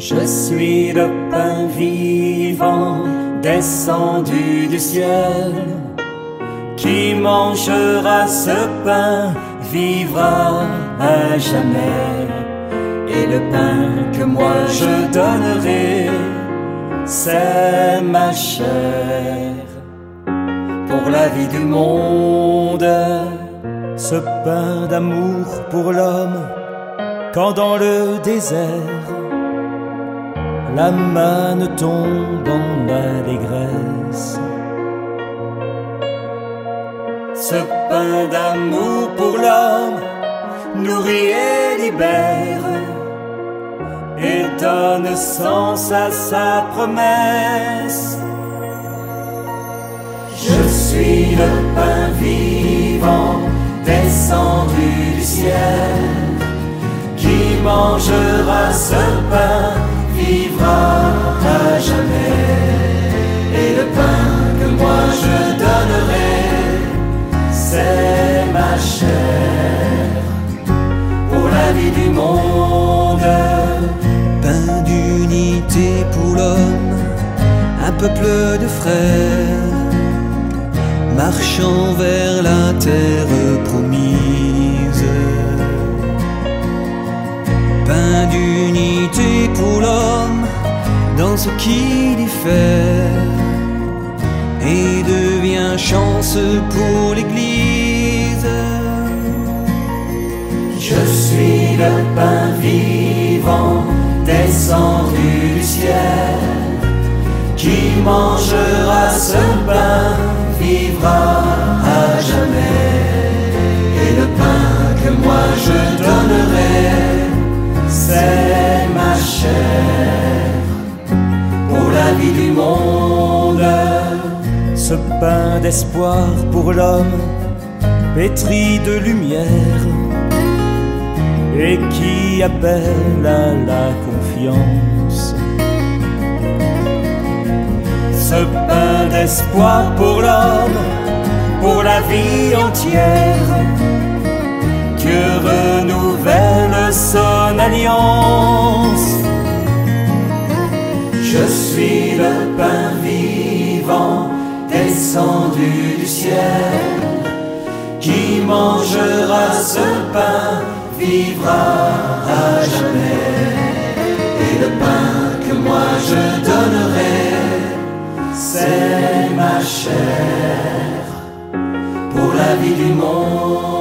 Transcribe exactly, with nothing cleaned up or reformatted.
Je suis le pain vivant descendu du ciel. Qui mangera ce pain vivra à jamais. Et le pain que moi je donnerai, c'est ma chair. Pour la vie du monde, ce pain d'amour pour l'homme, quand dans le désert la manne tombe en allégresse. Ce pain d'amour pour l'homme nourrit et libère et donne sens à sa promesse. Je suis le pain vivant descendu du ciel. Qui mangera ce pain vivra à jamais. Et le pain que moi je donnerai, c'est ma chair. Pour la vie du monde, pain d'unité pour l'homme, un peuple de frères, marchant vers la terre promise. Pain d'unité pour l'homme dans ce qui diffère et devient chance pour l'Église. Je suis le pain vivant descendu du ciel. Qui mangera ce pain vivra à jamais. Et le pain que moi je donnerai, c'est ma chair. Pour la vie du monde, ce pain d'espoir pour l'homme, pétri de lumière, et qui appelle à la confiance. Ce pain d'espoir pour l'homme, pour la vie entière, Dieu renouvelle son alliance. Je suis le pain vivant descendu du ciel. Qui mangera ce pain vivra à jamais. Et le pain que moi je donnerai, c'est ma chair. Pour la vie du monde.